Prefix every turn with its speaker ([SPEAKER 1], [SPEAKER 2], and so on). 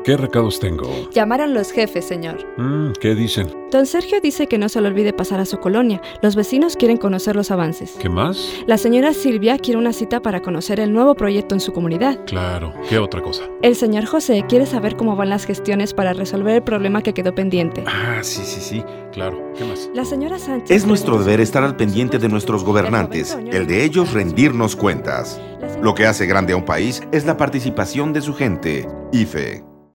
[SPEAKER 1] ¿Qué recados tengo?
[SPEAKER 2] Llamaron los jefes, señor.
[SPEAKER 1] ¿Qué dicen?
[SPEAKER 2] Don Sergio dice que no se le olvide pasar a su colonia. Los vecinos quieren conocer los avances.
[SPEAKER 1] ¿Qué más?
[SPEAKER 2] La señora Silvia quiere una cita para conocer el nuevo proyecto en su comunidad.
[SPEAKER 1] Claro, ¿qué otra cosa?
[SPEAKER 2] El señor José quiere saber cómo van las gestiones para resolver el problema que quedó pendiente.
[SPEAKER 1] Sí, claro. ¿Qué más?
[SPEAKER 2] La señora Sánchez...
[SPEAKER 3] Es nuestro deber estar al pendiente de nuestros gobernantes, el de ellos rendirnos cuentas. Lo que hace grande a un país es la participación de su gente. IFE.